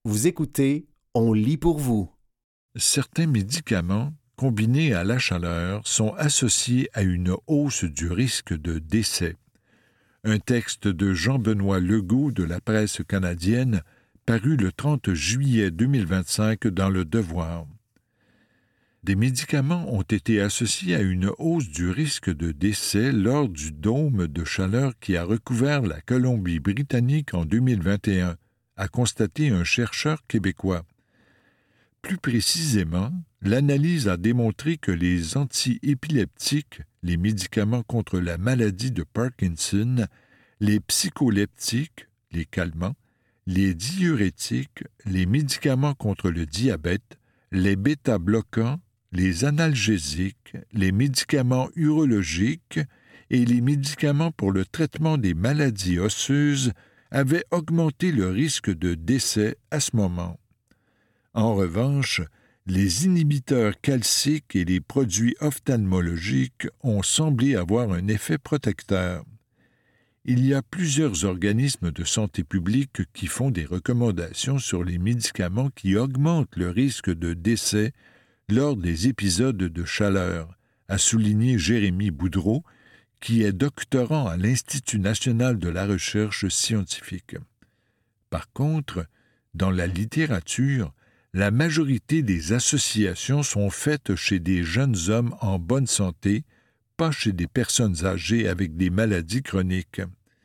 Vous écoutez, on lit pour vous. Certains médicaments, combinés à la chaleur, sont associés à une hausse du risque de décès. Un texte de Jean-Benoît Legault de la presse canadienne, paru le 30 juillet 2025 dans Le Devoir. Des médicaments ont été associés à une hausse du risque de décès lors du dôme de chaleur qui a recouvert la Colombie-Britannique en 2021, a constaté un chercheur québécois. Plus précisément, l'analyse a démontré que les antiépileptiques, les médicaments contre la maladie de Parkinson, les psycholeptiques, les calmants, les diurétiques, les médicaments contre le diabète, les bêta-bloquants, les analgésiques, les médicaments urologiques et les médicaments pour le traitement des maladies osseuses avaient augmenté le risque de décès à ce moment. En revanche, les inhibiteurs calciques et les produits ophtalmologiques ont semblé avoir un effet protecteur. Il y a plusieurs organismes de santé publique qui font des recommandations sur les médicaments qui augmentent le risque de décès lors des épisodes de chaleur, a souligné Jérémy Boudreau, qui est doctorant à l'Institut national de la recherche scientifique. Par contre, dans la littérature, la majorité des associations sont faites chez des jeunes hommes en bonne santé, pas chez des personnes âgées avec des maladies chroniques.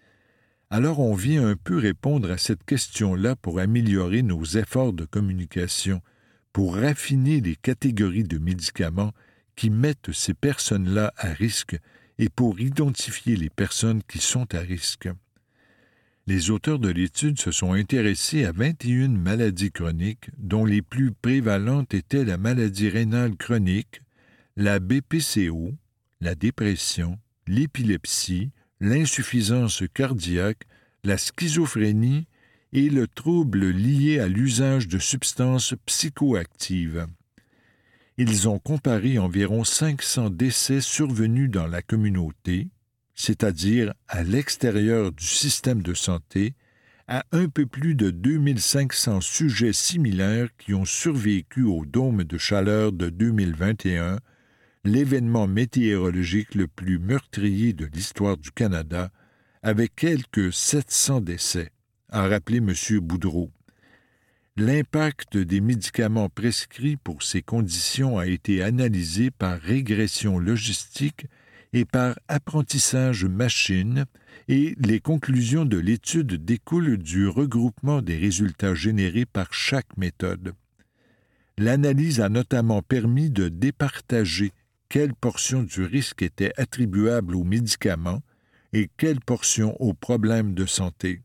Alors on vient un peu répondre à cette question-là pour améliorer nos efforts de communication, pour raffiner les catégories de médicaments qui mettent ces personnes-là à risque et pour identifier les personnes qui sont à risque. Les auteurs de l'étude se sont intéressés à 21 maladies chroniques, dont les plus prévalentes étaient la maladie rénale chronique, la BPCO, la dépression, l'épilepsie, l'insuffisance cardiaque, la schizophrénie et le trouble lié à l'usage de substances psychoactives. Ils ont comparé environ 500 décès survenus dans la communauté, c'est-à-dire à l'extérieur du système de santé, à un peu plus de 2500 sujets similaires qui ont survécu au dôme de chaleur de 2021, l'événement météorologique le plus meurtrier de l'histoire du Canada, avec quelques 700 décès, a rappelé M. Boudreau. L'impact des médicaments prescrits pour ces conditions a été analysé par régression logistique et par apprentissage machine, et les conclusions de l'étude découlent du regroupement des résultats générés par chaque méthode. L'analyse a notamment permis de départager quelle portion du risque était attribuable aux médicaments et quelle portion aux problèmes de santé.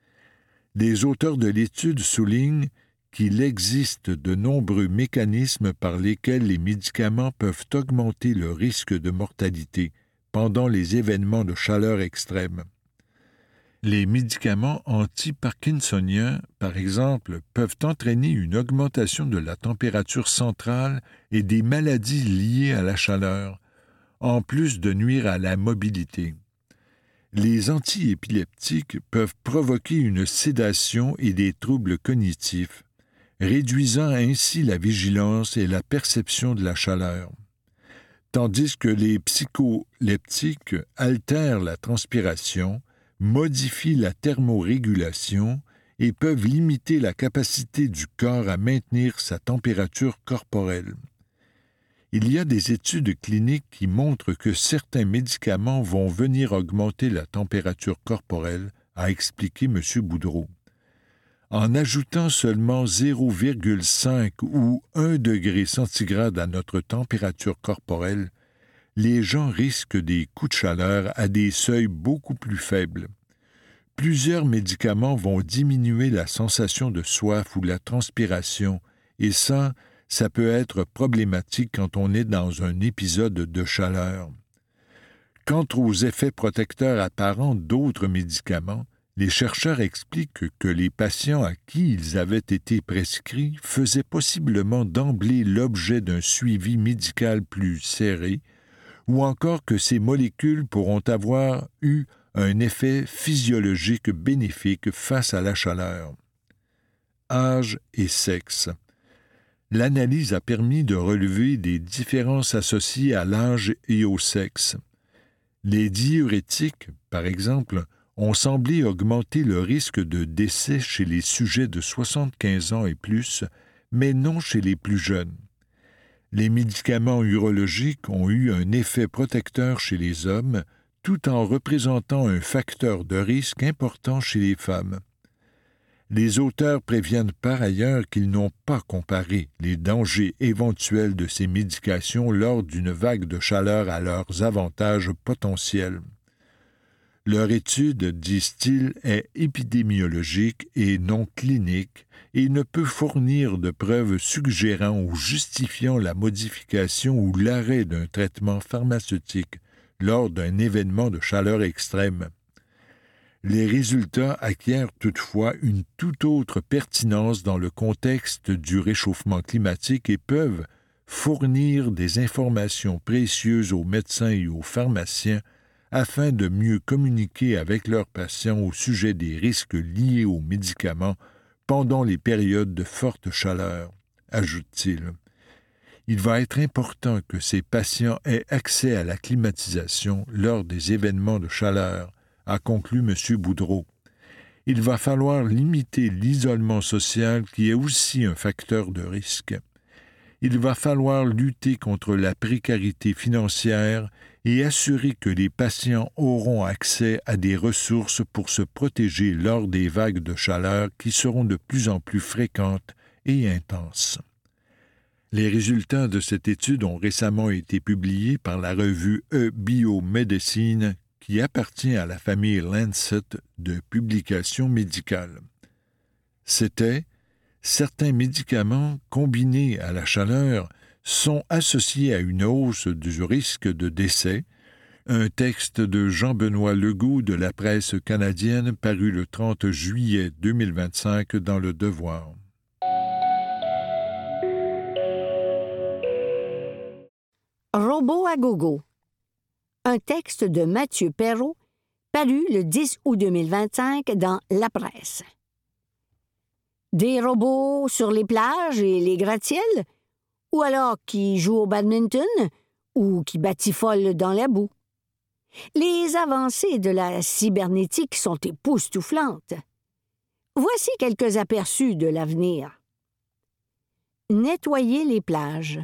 Les auteurs de l'étude soulignent qu'il existe de nombreux mécanismes par lesquels les médicaments peuvent augmenter le risque de mortalité pendant les événements de chaleur extrême. Les médicaments anti-parkinsoniens, par exemple, peuvent entraîner une augmentation de la température centrale et des maladies liées à la chaleur, en plus de nuire à la mobilité. Les antiépileptiques peuvent provoquer une sédation et des troubles cognitifs, réduisant ainsi la vigilance et la perception de la chaleur. Tandis que les psycholeptiques altèrent la transpiration, modifient la thermorégulation et peuvent limiter la capacité du corps à maintenir sa température corporelle. Il y a des études cliniques qui montrent que certains médicaments vont venir augmenter la température corporelle, a expliqué M. Boudreau. En ajoutant seulement 0,5 ou 1 degré centigrade à notre température corporelle, les gens risquent des coups de chaleur à des seuils beaucoup plus faibles. Plusieurs médicaments vont diminuer la sensation de soif ou la transpiration, et ça peut être problématique quand on est dans un épisode de chaleur. Quant aux effets protecteurs apparents d'autres médicaments, les chercheurs expliquent que les patients à qui ils avaient été prescrits faisaient possiblement d'emblée l'objet d'un suivi médical plus serré, ou encore que ces molécules pourront avoir eu un effet physiologique bénéfique face à la chaleur. âge et sexe. L'analyse a permis de relever des différences associées à l'âge et au sexe. Les diurétiques, par exemple, ont semblé augmenter le risque de décès chez les sujets de 75 ans et plus, mais non chez les plus jeunes. Les médicaments urologiques ont eu un effet protecteur chez les hommes, tout en représentant un facteur de risque important chez les femmes. Les auteurs préviennent par ailleurs qu'ils n'ont pas comparé les dangers éventuels de ces médications lors d'une vague de chaleur à leurs avantages potentiels. Leur étude, disent-ils, est épidémiologique et non clinique et ne peut fournir de preuves suggérant ou justifiant la modification ou l'arrêt d'un traitement pharmaceutique lors d'un événement de chaleur extrême. Les résultats acquièrent toutefois une toute autre pertinence dans le contexte du réchauffement climatique et peuvent fournir des informations précieuses aux médecins et aux pharmaciens afin de mieux communiquer avec leurs patients au sujet des risques liés aux médicaments pendant les périodes de forte chaleur, ajoute-t-il. Il va être important que ces patients aient accès à la climatisation lors des événements de chaleur, a conclu M. Boudreau. Il va falloir limiter l'isolement social qui est aussi un facteur de risque. Il va falloir lutter contre la précarité financière et assurer que les patients auront accès à des ressources pour se protéger lors des vagues de chaleur qui seront de plus en plus fréquentes et intenses. Les résultats de cette étude ont récemment été publiés par la revue eBiomedicine qui appartient à la famille Lancet de publications médicales. C'était « Certains médicaments combinés à la chaleur sont associés à une hausse du risque de décès », un texte de Jean-Benoît Legault de la presse canadienne paru le 30 juillet 2025 dans Le Devoir. Robot à gogo. Un texte de Mathieu Perrault, paru le 10 août 2025 dans La Presse. Des robots sur les plages et les gratte-ciels, ou alors qui jouent au badminton, ou qui batifolent dans la boue. Les avancées de la cybernétique sont époustouflantes. Voici quelques aperçus de l'avenir. Nettoyer les plages.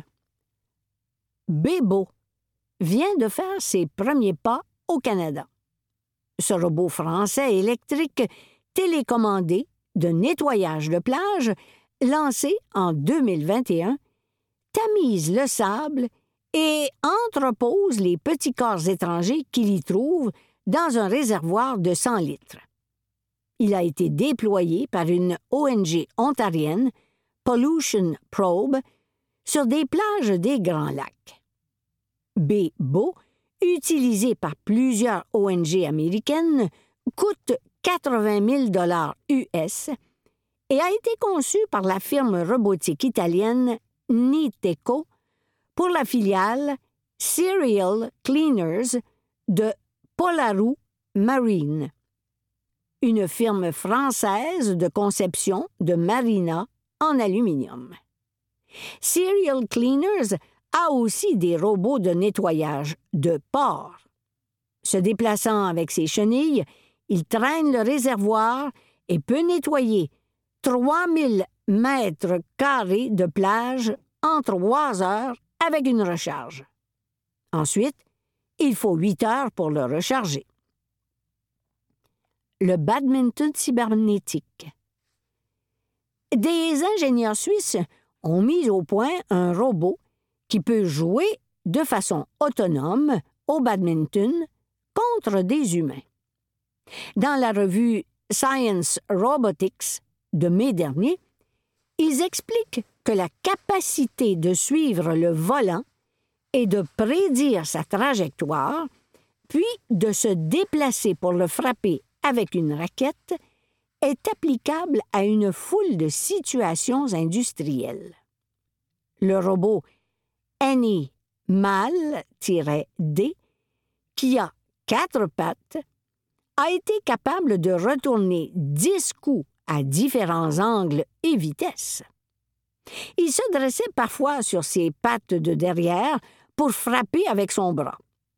Bebo vient de faire ses premiers pas au Canada. Ce robot français électrique télécommandé de nettoyage de plage, lancé en 2021, tamise le sable et entrepose les petits corps étrangers qu'il y trouve dans un réservoir de 100 litres. Il a été déployé par une ONG ontarienne, Pollution Probe, sur des plages des Grands Lacs. Bebo, utilisé par plusieurs ONG américaines, coûte 80 000 US et a été conçu par la firme robotique italienne Niteco pour la filiale Serial Cleaners de Polaroux Marine, une firme française de conception de marina en aluminium. Serial Cleaners a aussi des robots de nettoyage de port. Se déplaçant avec ses chenilles, il traîne le réservoir et peut nettoyer 3000 mètres carrés de plage en 3 heures avec une recharge. Ensuite, il faut 8 heures pour le recharger. Le badminton cybernétique. Des ingénieurs suisses ont mis au point un robot qui peut jouer de façon autonome au badminton contre des humains. Dans la revue Science Robotics de mai dernier, ils expliquent que la capacité de suivre le volant et de prédire sa trajectoire, puis de se déplacer pour le frapper avec une raquette, est applicable à une foule de situations industrielles. Le robot Animal-D, qui a 4 pattes, a été capable de retourner 10 coups à différents angles et vitesses. Il se dressait parfois sur ses pattes de derrière pour frapper avec son bras.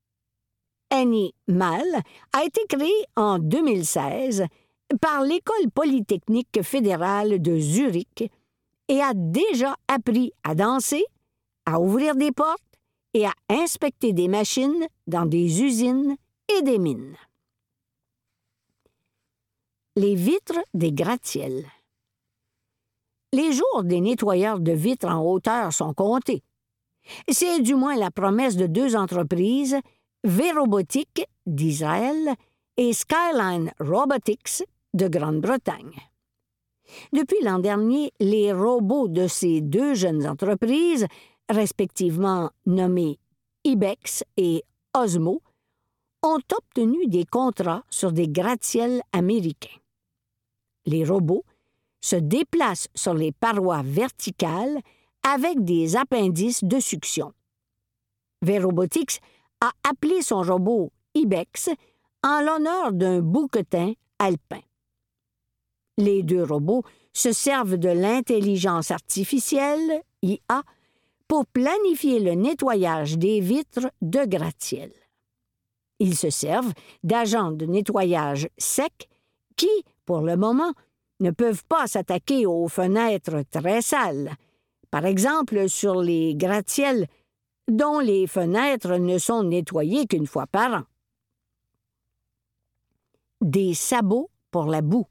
Animal a été créé en 2016 par l'École polytechnique fédérale de Zurich et a déjà appris à danser, à ouvrir des portes et à inspecter des machines dans des usines et des mines. Les vitres des gratte-ciels. Les jours des nettoyeurs de vitres en hauteur sont comptés. C'est du moins la promesse de deux entreprises, V-Robotics d'Israël et Skyline Robotics de Grande-Bretagne. Depuis l'an dernier, les robots de ces deux jeunes entreprises, respectivement nommés Ibex et Osmo, ont obtenu des contrats sur des gratte-ciels américains. Les robots se déplacent sur les parois verticales avec des appendices de succion. V-Robotics a appelé son robot Ibex en l'honneur d'un bouquetin alpin. Les deux robots se servent de l'intelligence artificielle, IA, pour planifier le nettoyage des vitres de gratte-ciel. Ils se servent d'agents de nettoyage secs qui, pour le moment, ne peuvent pas s'attaquer aux fenêtres très sales, par exemple sur les gratte-ciels dont les fenêtres ne sont nettoyées qu'une fois par an. Des sabots pour la boue.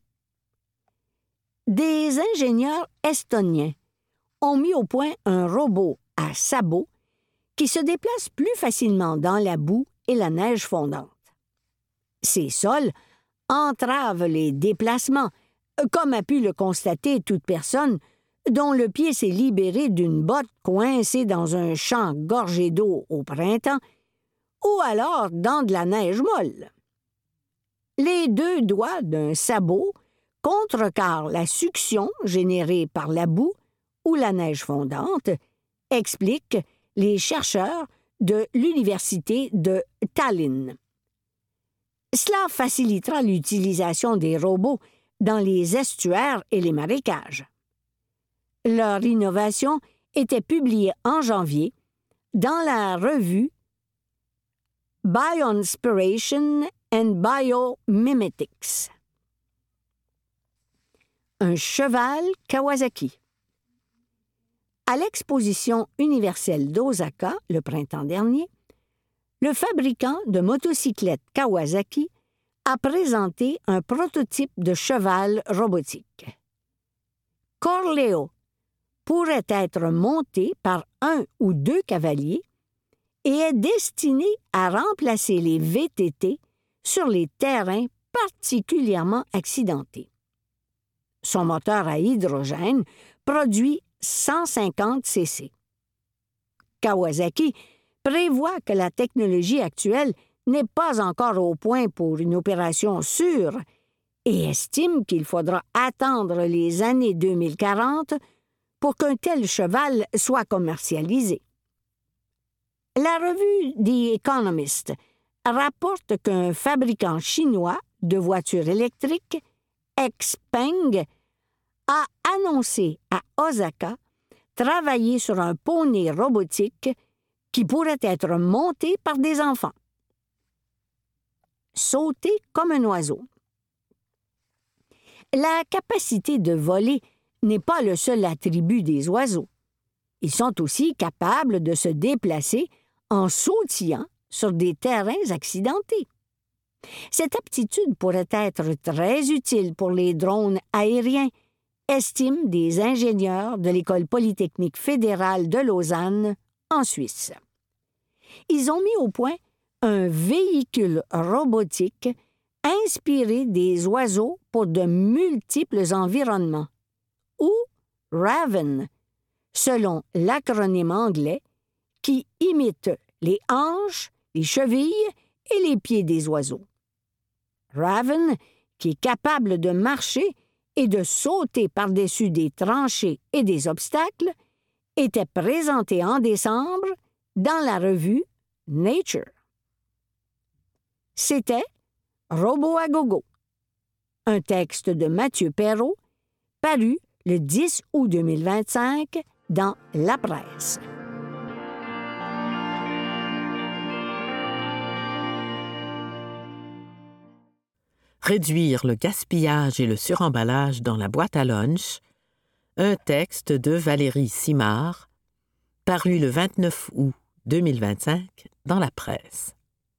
Des ingénieurs estoniens ont mis au point un robot à sabots qui se déplace plus facilement dans la boue et la neige fondante. Ces sols entravent les déplacements, comme a pu le constater toute personne dont le pied s'est libéré d'une botte coincée dans un champ gorgé d'eau au printemps, ou alors dans de la neige molle. Les deux doigts d'un sabot contrecarrent la succion générée par la boue ou la neige fondante, expliquent les chercheurs de l'Université de Tallinn. Cela facilitera l'utilisation des robots dans les estuaires et les marécages. Leur innovation était publiée en janvier dans la revue Bioinspiration and Biomimetics. Un cheval Kawasaki. À l'exposition universelle d'Osaka le printemps dernier, le fabricant de motocyclettes Kawasaki a présenté un prototype de cheval robotique. Corleo pourrait être monté par un ou deux cavaliers et est destiné à remplacer les VTT sur les terrains particulièrement accidentés. Son moteur à hydrogène produit 150 cc. Kawasaki prévoit que la technologie actuelle n'est pas encore au point pour une opération sûre et estime qu'il faudra attendre les années 2040 pour qu'un tel cheval soit commercialisé. La revue The Economist rapporte qu'un fabricant chinois de voitures électriques, Xpeng, a annoncé à Osaka travailler sur un poney robotique qui pourrait être monté par des enfants. Sauter comme un oiseau. La capacité de voler n'est pas le seul attribut des oiseaux. Ils sont aussi capables de se déplacer en sautillant sur des terrains accidentés. Cette aptitude pourrait être très utile pour les drones aériens, estiment des ingénieurs de l'École polytechnique fédérale de Lausanne, en Suisse. Ils ont mis au point un véhicule robotique inspiré des oiseaux pour de multiples environnements, ou Raven, selon l'acronyme anglais, qui imite les hanches, les chevilles et les pieds des oiseaux. Raven, qui est capable de marcher et de sauter par-dessus des tranchées et des obstacles, était présenté en décembre dans la revue Nature. C'était Robot à gogo, un texte de Mathieu Perrault paru le 10 août 2025 dans La Presse. Réduire le gaspillage et le suremballage dans la boîte à lunch, un texte de Valérie Simard, paru le 29 août 2025 dans La Presse.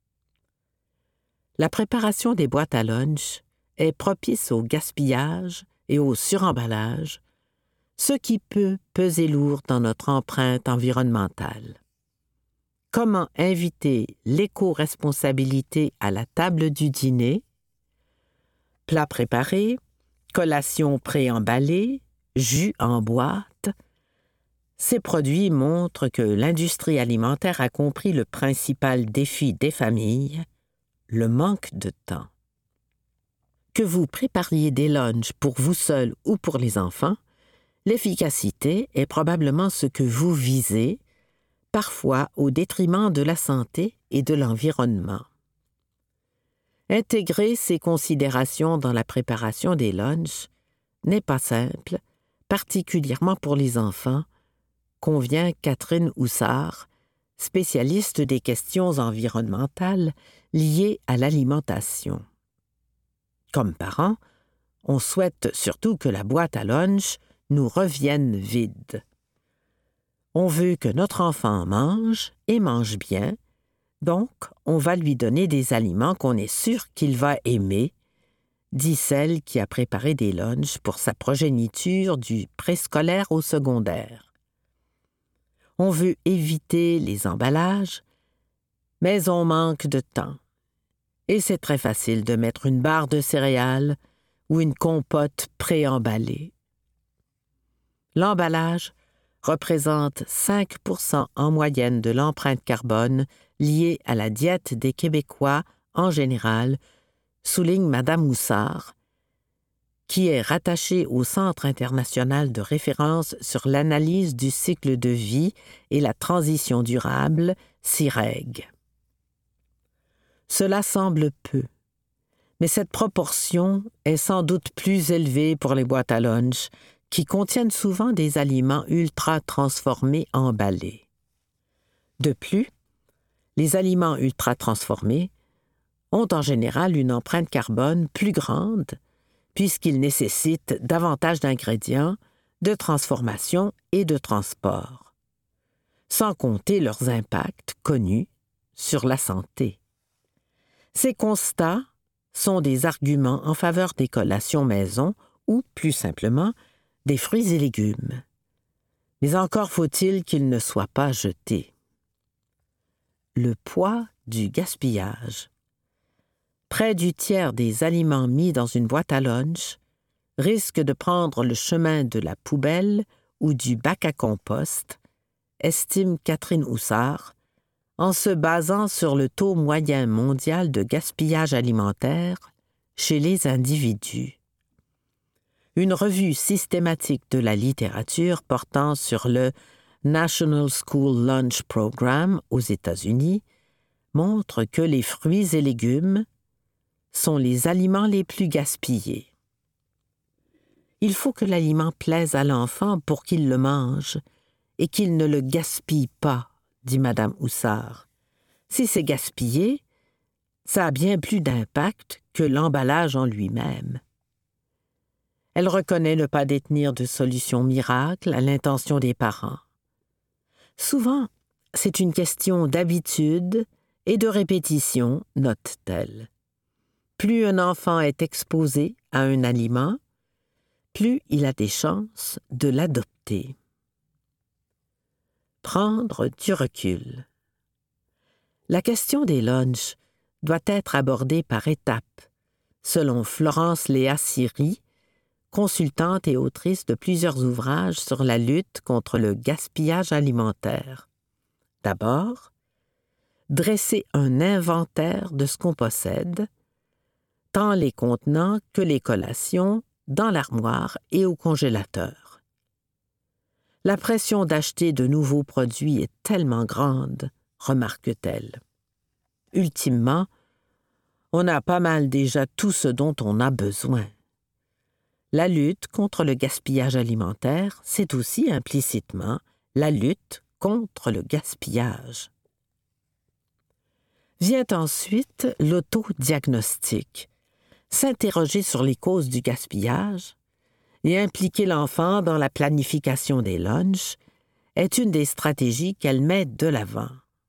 La préparation des boîtes à lunch est propice au gaspillage et au suremballage, ce qui peut peser lourd dans notre empreinte environnementale. Comment inviter l'éco-responsabilité à la table du dîner? Plats préparés, collations préemballées, jus en boîte. Ces produits montrent que l'industrie alimentaire a compris le principal défi des familles, le manque de temps. Que vous prépariez des lunchs pour vous seul ou pour les enfants, l'efficacité est probablement ce que vous visez, parfois au détriment de la santé et de l'environnement. Intégrer ces considérations dans la préparation des lunchs n'est pas simple, particulièrement pour les enfants, convient Catherine Houssard, spécialiste des questions environnementales liées à l'alimentation. Comme parents, on souhaite surtout que la boîte à lunch nous revienne vide. On veut que notre enfant mange et mange bien, donc on va lui donner des aliments qu'on est sûr qu'il va aimer, dit celle qui a préparé des lunchs pour sa progéniture du préscolaire au secondaire. On veut éviter les emballages, mais on manque de temps. Et c'est très facile de mettre une barre de céréales ou une compote préemballée. L'emballage représente 5% en moyenne de l'empreinte carbone liée à la diète des Québécois en général, souligne Mme Houssard, qui est rattachée au Centre international de référence sur l'analyse du cycle de vie et la transition durable, CIREG. Cela semble peu, mais cette proportion est sans doute plus élevée pour les boîtes à lunch, qui contiennent souvent des aliments ultra-transformés emballés. De plus, les aliments ultra-transformés ont en général une empreinte carbone plus grande puisqu'ils nécessitent davantage d'ingrédients, de transformation et de transport, sans compter leurs impacts connus sur la santé. Ces constats sont des arguments en faveur des collations maison ou, plus simplement, des fruits et légumes. Mais encore faut-il qu'ils ne soient pas jetés. Le poids du gaspillage. Près du tiers des aliments mis dans une boîte à lunch risquent de prendre le chemin de la poubelle ou du bac à compost, estime Catherine Houssard, en se basant sur le taux moyen mondial de gaspillage alimentaire chez les individus. Une revue systématique de la littérature portant sur le National School Lunch Program aux États-Unis montre que les fruits et légumes sont les aliments les plus gaspillés. Il faut que l'aliment plaise à l'enfant pour qu'il le mange et qu'il ne le gaspille pas, dit Mme Houssard. Si c'est gaspillé, ça a bien plus d'impact que l'emballage en lui-même. Elle reconnaît ne pas détenir de solution miracle à l'intention des parents. Souvent, c'est une question d'habitude et de répétition, note-t-elle. Plus un enfant est exposé à un aliment, plus il a des chances de l'adopter. Prendre du recul. La question des lunchs doit être abordée par étapes, selon Florence Léa Siri, consultante et autrice de plusieurs ouvrages sur la lutte contre le gaspillage alimentaire. D'abord, dresser un inventaire de ce qu'on possède, tant les contenants que les collations, dans l'armoire et au congélateur. La pression d'acheter de nouveaux produits est tellement grande, remarque-t-elle. Ultimement, on a pas mal déjà tout ce dont on a besoin. La lutte contre le gaspillage alimentaire, c'est aussi implicitement la lutte contre le gaspillage. Vient ensuite l'autodiagnostic, s'interroger sur les causes du gaspillage et impliquer l'enfant dans la planification des lunchs est une des stratégies qu'elle met de l'avant.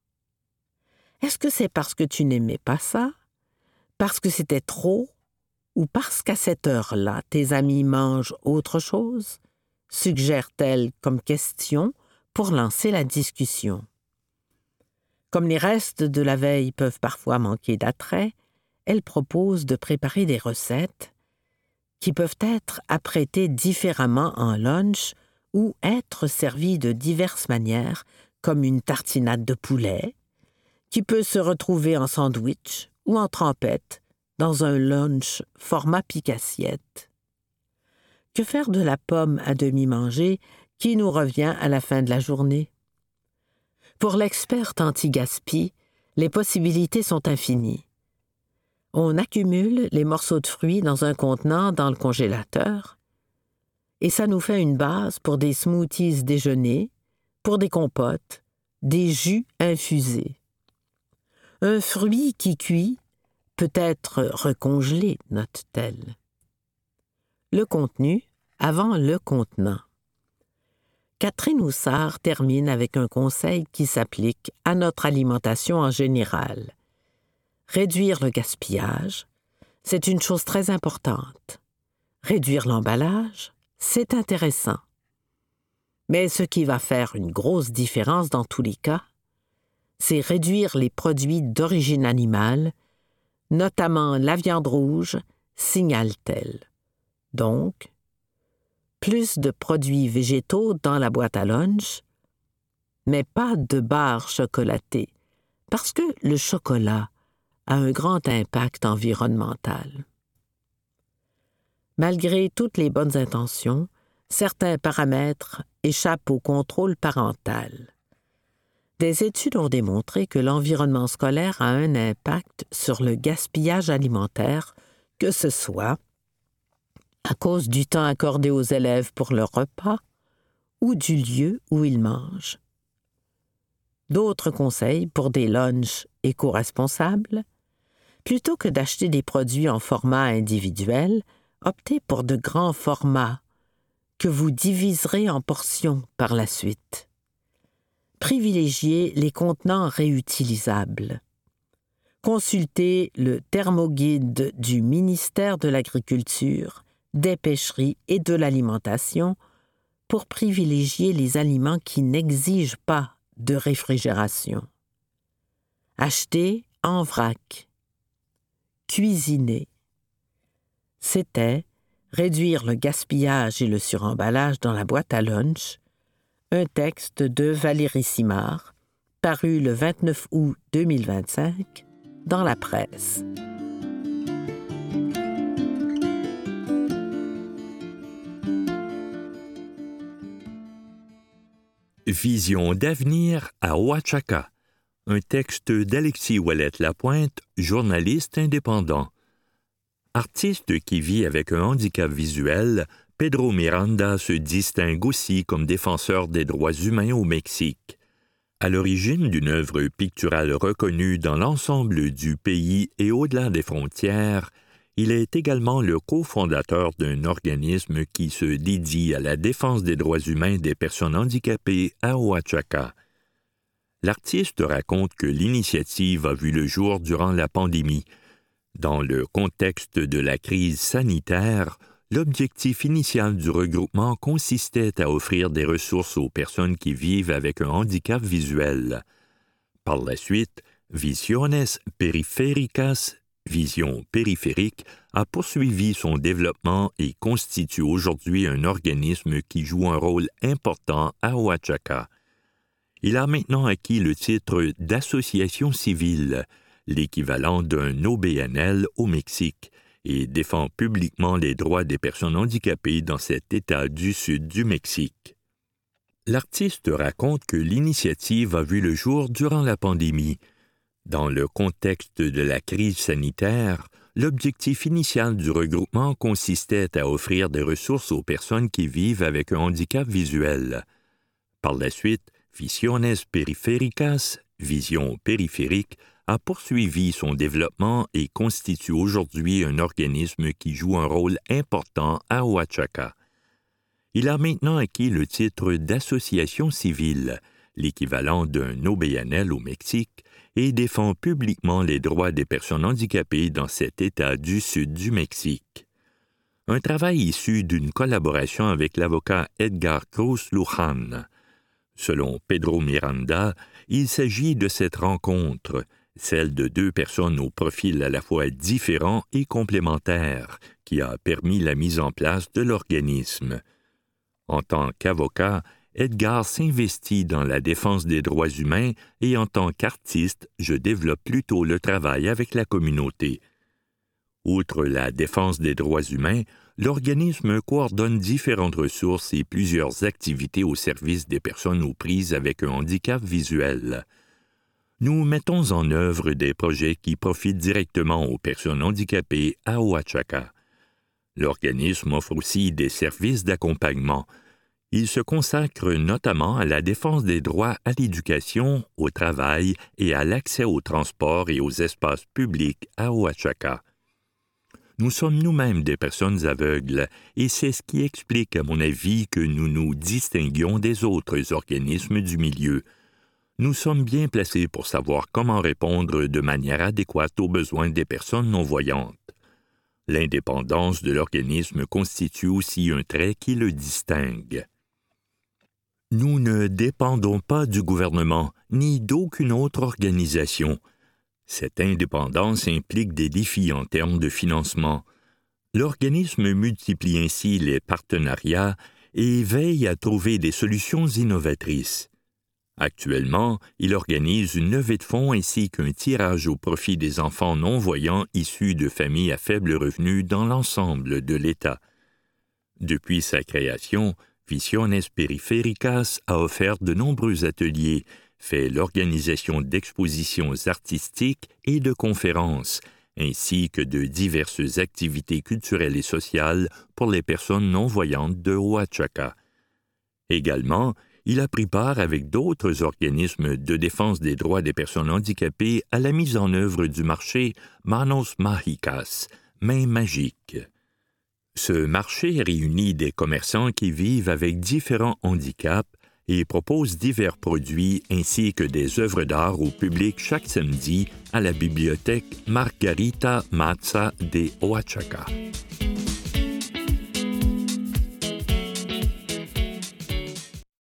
Est-ce que c'est parce que tu n'aimais pas ça, parce que c'était trop, ou parce qu'à cette heure-là, tes amis mangent autre chose? Suggère-t-elle comme question pour lancer la discussion. Comme les restes de la veille peuvent parfois manquer d'attrait, elle propose de préparer des recettes qui peuvent être apprêtées différemment en lunch ou être servies de diverses manières, comme une tartinade de poulet, qui peut se retrouver en sandwich ou en trempette dans un lunch format pique-assiette. Que faire de la pomme à demi mangée qui nous revient à la fin de la journée? Pour l'experte anti-gaspi, les possibilités sont infinies. On accumule les morceaux de fruits dans un contenant dans le congélateur et ça nous fait une base pour des smoothies déjeuner, pour des compotes, des jus infusés. Un fruit qui cuit peut être recongelé, note-t-elle. Le contenu avant le contenant. Catherine Houssard termine avec un conseil qui s'applique à notre alimentation en général. Réduire le gaspillage, c'est une chose très importante. Réduire l'emballage, c'est intéressant. Mais ce qui va faire une grosse différence dans tous les cas, c'est réduire les produits d'origine animale, notamment la viande rouge, signale-t-elle. Donc, plus de produits végétaux dans la boîte à lunch, mais pas de barres chocolatées, parce que le chocolat a un grand impact environnemental. Malgré toutes les bonnes intentions, certains paramètres échappent au contrôle parental. Des études ont démontré que l'environnement scolaire a un impact sur le gaspillage alimentaire, que ce soit à cause du temps accordé aux élèves pour leur repas ou du lieu où ils mangent. D'autres conseils pour des lunchs éco-responsables: plutôt que d'acheter des produits en format individuel, optez pour de grands formats que vous diviserez en portions par la suite. Privilégiez les contenants réutilisables. Consultez le thermoguide du ministère de l'Agriculture, des Pêcheries et de l'Alimentation pour privilégier les aliments qui n'exigent pas de réfrigération. Achetez en vrac. Cuisiner. C'était Réduire le gaspillage et le suremballage dans la boîte à lunch, un texte de Valérie Simard, paru le 29 août 2025 dans la presse. Vision d'avenir à Oaxaca. Un texte d'Alexis Ouellette-Lapointe, journaliste indépendant. Artiste qui vit avec un handicap visuel, Pedro Miranda se distingue aussi comme défenseur des droits humains au Mexique. À l'origine d'une œuvre picturale reconnue dans l'ensemble du pays et au-delà des frontières, il est également le cofondateur d'un organisme qui se dédie à la défense des droits humains des personnes handicapées à Oaxaca. L'artiste raconte que l'initiative a vu le jour durant la pandémie. Dans le contexte de la crise sanitaire, l'objectif initial du regroupement consistait à offrir des ressources aux personnes qui vivent avec un handicap visuel. Par la suite, Visiones Periféricas, Vision périphérique, a poursuivi son développement et constitue aujourd'hui un organisme qui joue un rôle important à Oaxaca. Il a maintenant acquis le titre d'association civile, l'équivalent d'un OBNL au Mexique, et défend publiquement les droits des personnes handicapées dans cet État du sud du Mexique. L'artiste raconte que l'initiative a vu le jour durant la pandémie. Dans le contexte de la crise sanitaire, l'objectif initial du regroupement consistait à offrir des ressources aux personnes qui vivent avec un handicap visuel. Par la suite, Visiones Periféricas, Vision périphérique, a poursuivi son développement et constitue aujourd'hui un organisme qui joue un rôle important à Oaxaca. Il a maintenant acquis le titre d'association civile, l'équivalent d'un OBNL au Mexique, et défend publiquement les droits des personnes handicapées dans cet État du sud du Mexique. Un travail issu d'une collaboration avec l'avocat Edgar Cruz Luján. Selon Pedro Miranda, il s'agit de cette rencontre, celle de deux personnes au profil à la fois différent et complémentaire, qui a permis la mise en place de l'organisme. En tant qu'avocat, Edgar s'investit dans la défense des droits humains et en tant qu'artiste, je développe plutôt le travail avec la communauté. Outre la défense des droits humains, l'organisme coordonne différentes ressources et plusieurs activités au service des personnes aux prises avec un handicap visuel. Nous mettons en œuvre des projets qui profitent directement aux personnes handicapées à Oaxaca. L'organisme offre aussi des services d'accompagnement. Il se consacre notamment à la défense des droits à l'éducation, au travail et à l'accès au transport et aux espaces publics à Oaxaca. Nous sommes nous-mêmes des personnes aveugles et c'est ce qui explique, à mon avis, que nous nous distinguions des autres organismes du milieu. Nous sommes bien placés pour savoir comment répondre de manière adéquate aux besoins des personnes non-voyantes. L'indépendance de l'organisme constitue aussi un trait qui le distingue. Nous ne dépendons pas du gouvernement ni d'aucune autre organisation. Cette indépendance implique des défis en termes de financement. L'organisme multiplie ainsi les partenariats et veille à trouver des solutions innovatrices. Actuellement, il organise une levée de fonds ainsi qu'un tirage au profit des enfants non-voyants issus de familles à faible revenu dans l'ensemble de l'État. Depuis sa création, Visiones Periféricas a offert de nombreux ateliers, fait l'organisation d'expositions artistiques et de conférences, ainsi que de diverses activités culturelles et sociales pour les personnes non-voyantes de Oaxaca. Également, il a pris part avec d'autres organismes de défense des droits des personnes handicapées à la mise en œuvre du marché Manos Mágicas, mains magiques. Ce marché réunit des commerçants qui vivent avec différents handicaps et propose divers produits ainsi que des œuvres d'art au public chaque samedi à la bibliothèque Margarita Maza de Oaxaca.